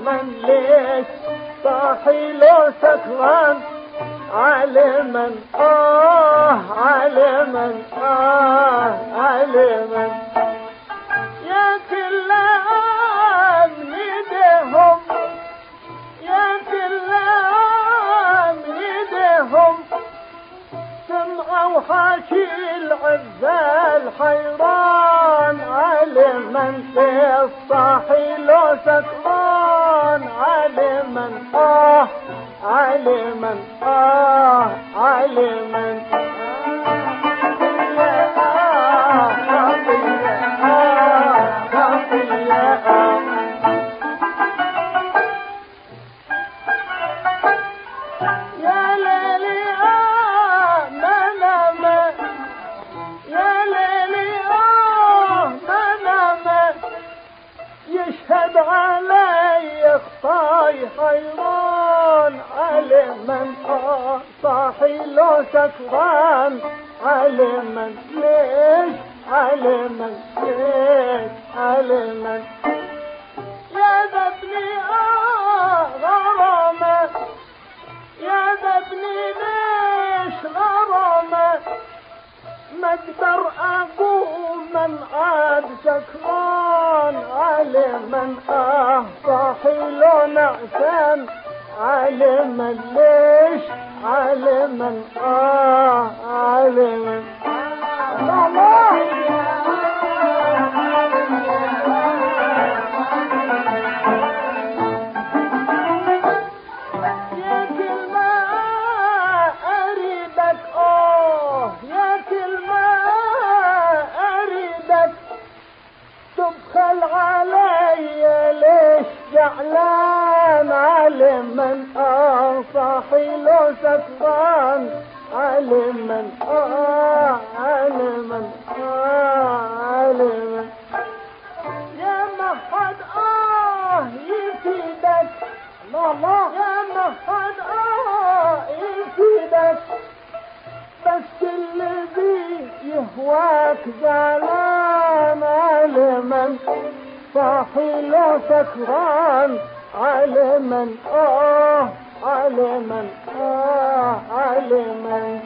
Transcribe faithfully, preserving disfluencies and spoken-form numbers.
علما ليش صاحي لو سكران علما آه علما آه علما يا كل عام يدهم يا كل عام يدهم سمعوا حكي العزال حيران علما في الصاحي لو سكران علما آه علما آه علما يشهد علي خطاي حيران علما آه صاحي لو سكران علما ليش علما ليش علما يا ذبني آه غرامة يا ذبني ليش غرامة ما اقدر اقوم من عاد سكران علما آه صاحي لو نعسان علما ليش علما آه علما الله يا كلمة أريدك آه يا كلمة أريدك تبخل علي ليش زعلان علما آه صاحي لو سكران علما آه علما آه علما يا محد آه يفيدك الله يا محد آه يفيدك بس الذي يهواك زعلان علما صاحي لو سكران علما آه علما آه علما